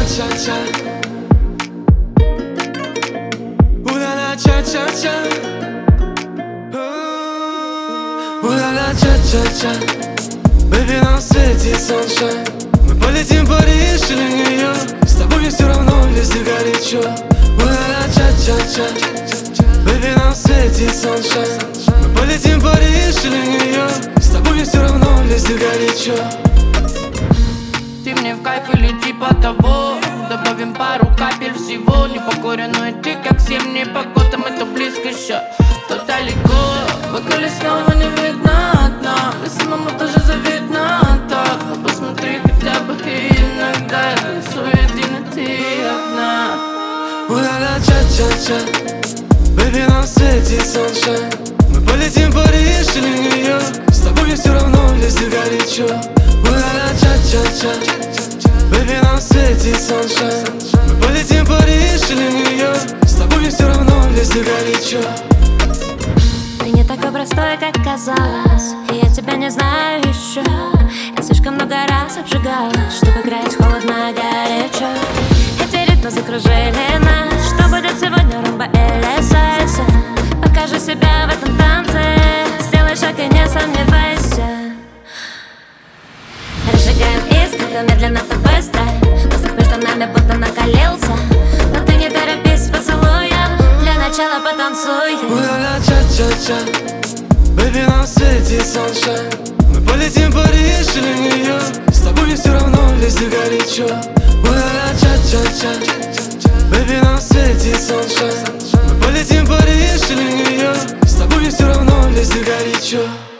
cha-cha-cha. Ooh-la-la, cha-cha-cha. Ooh-la-la, cha-cha-cha. Baby, нам светит sunshine. Мы полетим в Париж или Нью-Йорк. С тобой мне все равно, везде горячо. Ooh-la-la, cha-cha-cha. Baby, нам светит sunshine. Мы полетим в Париж или Нью-Йорк. С тобой мне все равно, везде горячо. Ты мне в кайф или типа того. Добавим пару капель всего. Не покоренную ты, как зимний погода. Мы то близко еще, то далеко. В бокале снова не видно дна. И самому тоже завидно так. Но посмотри хотя бы иногда. Я рисую один, и ты одна. Ooh-la-la, cha-cha-cha. Baby, нам светит sunshine. Мы полетим в Париж или Нью-Йорк. С тобой мне все равно, везде горячо. Ooh-la-la, cha-cha-cha. Baby, нам светит sunshine. Мы полетим в Париж или Нью-Йорк. С тобой мне все равно, везде горячо. Ты не такой простой, как казалось. И я тебя не знаю еще. Я слишком много раз обжигалась, чтобы играть холодно, горячо. Эти ритмы закружили нас. Что будет сегодня, румба или сальса? Покажи себя в этом танце. Сделай шаг и не сомневайся. Разжигаем искры, медленно, то быстро. Воздух между нами будто накалился. Но ты не торопись с поцелуем. Для начала потанцуй. Ooh-la-la, cha-cha-cha. Baby, нам светит sunshine. Мы полетим в Париж или Нью-Йорк. С тобой мне все равно, везде горячо. Ooh-la-la, cha-cha-cha. Baby, нам светит sunshine. Мы полетим в Париж или Нью-Йорк. С тобой мне все равно, везде горячо.